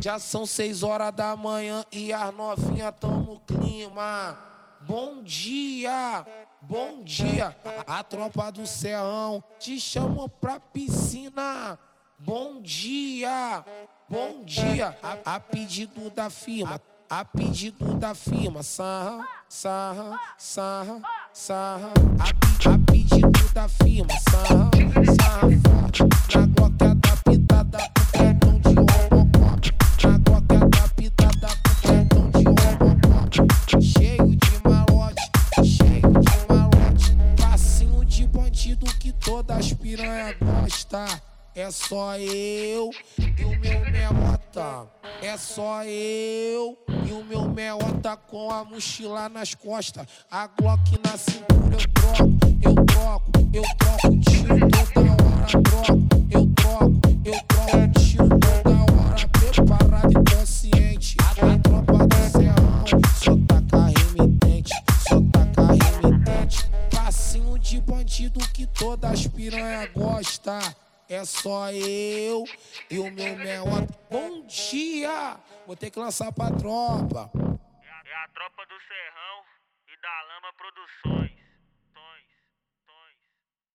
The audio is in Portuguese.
Já são 6 horas da manhã e as novinhas tão no clima. Bom dia, bom dia. A tropa do Serrão te chamou pra piscina. Bom dia, bom dia. A pedido da firma, a pedido da firma. Sarra, sarra, sarra, sarra. A pedido da firma. Sarra, sarra. Na glock adaptada pro cartão de robocó. Na glock adaptada pro cartão de robocó. Cheio de malote, cheio de malote. Passinho de bandido que todas as piranha gosta. É só eu e o meu meota. É só eu e o meu meota com a mochila nas costas. A glock na cintura eu troco, eu troco, eu troco tiro toda hora, troco, eu troco tiro toda hora. Preparado e consciente. A tropa do Serrão só taca remitente, só taca remitente. Passinho de bandido que todas as piranha gosta. É só eu e o meu meota. Bom dia! Vou ter que lançar pra tropa. É a tropa do Serrão e da Lama Produções.